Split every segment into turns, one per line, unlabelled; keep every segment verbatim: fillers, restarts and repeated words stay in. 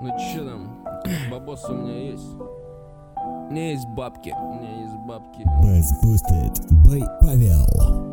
Ну чё там, бабос у меня есть? У меня есть бабки, у меня есть бабки.
Bass Boosted by Павел.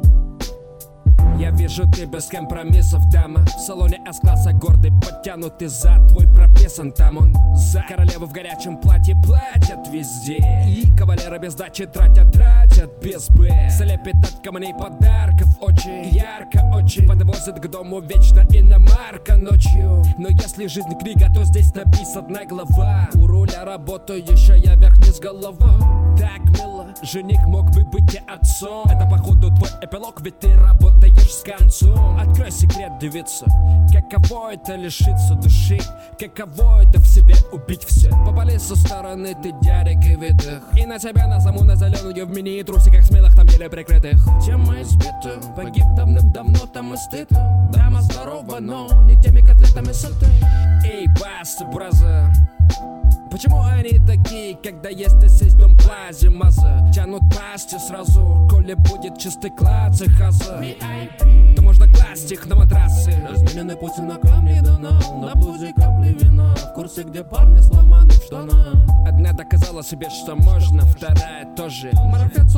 Я вижу, ты без компромиссов, дама. В салоне С-класса гордый, подтянутый зад. Твой прописан, там он за. Королевы в горячем платье платят везде. И кавалеры без дачи тратят, тратят без Б. Слепит от камней подарков очень ярко, очень. Подвозят к дому вечно иномарка ночью. Но если жизнь книга, то здесь написана глава. У руля работаю еще я вверх-вниз головой. Так мило, жених мог бы быть и отцом. Это походу твой эпилог, ведь ты работаешь с концом. Открой секрет, девица. Каково это лишиться души? Каково это в себе убить все? Попали со стороны ты дядек и видах. И на тебя назову на зеленую в мини и трусиках смелых там еле прикрытых. Тема избита, погиб давным-давно там и стыд. Дама здорова, но не теми котлетами сыта. Эй, бас, браза, почему они такие, когда есть здесь дом плази маза? Тянут пасти сразу, коли будет чистый класс и хаза. То можно класть их на матрасы. Размененный путь на камне донал. На блузе капли вина. В курсе, где парни сломаны в штанах. Одна доказала себе, что можно, вторая тоже. Марафет с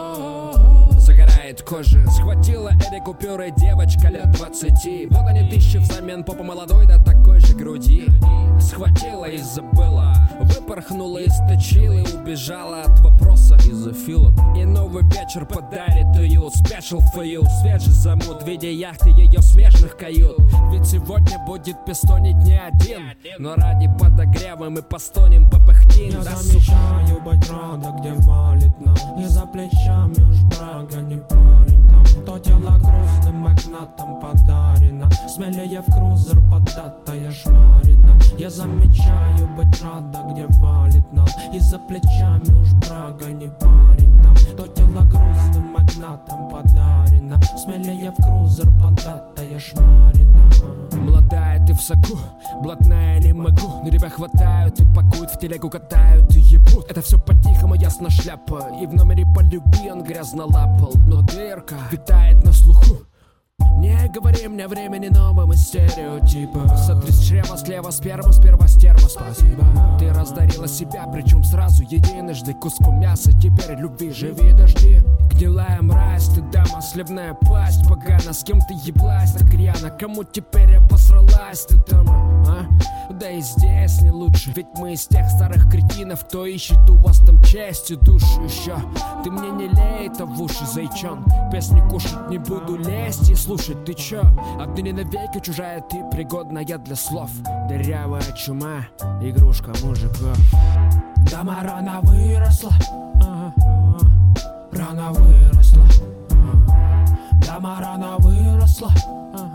утра загорает кожа. Схватила эти купюры девочка лет двадцати. Вот они тысячи взамен попа молодой до такой же груди. Схватила и забыла, выпорхнула и сточила и убежала от вопроса из-за филок. И новый вечер подарит уют, special for you. Свежий замут в виде яхты ее смежных кают. Ведь сегодня будет пистонить не один, но ради подогрева мы постонем, попыхтим.
Я замечаю быть рада, где валит нам. И за плечами уж брага не парень там. То тело грустным магнатом подарено. Смелее в крузер податая шмарина. Я замечаю быть рада, где валит нам. И за плечами уж брага не парень там. То тело грустным магнатом подарено. Смелее в крузер податая шмарина.
Молодая ты в соку, блатная не могу. Но тебя хватают и пакуют, в телегу катают и ебут. Это все по-тихому, ясно шляпа. И в номере полюби он грязно лапал. Но дырка витает на слуху. Не говори мне времени новым из стереотипа. Сотри с чрева слева сперму, сперва стерва, спасибо. Ты раздарила себя, причем сразу единожды куском мяса. Теперь любви живи, дожди. Гнилая мразь, ты дама, сливная пасть. Погано, с кем ты еблась так рьяно? Кому теперь обосралась ты там, а? Да и здесь не лучше. Ведь мы из тех старых кретинов, кто ищет у вас там честь и душу еще. Ты мне не лей это в уши, зайчон. Песни кушать не буду лезть и слушать, ты чё? Отныне навеки чужая ты, пригодная для слов. Дырявая чума, игрушка мужиков.
Дама рано выросла, ага, ага. Рано выросла, ага. Дама рано выросла, ага.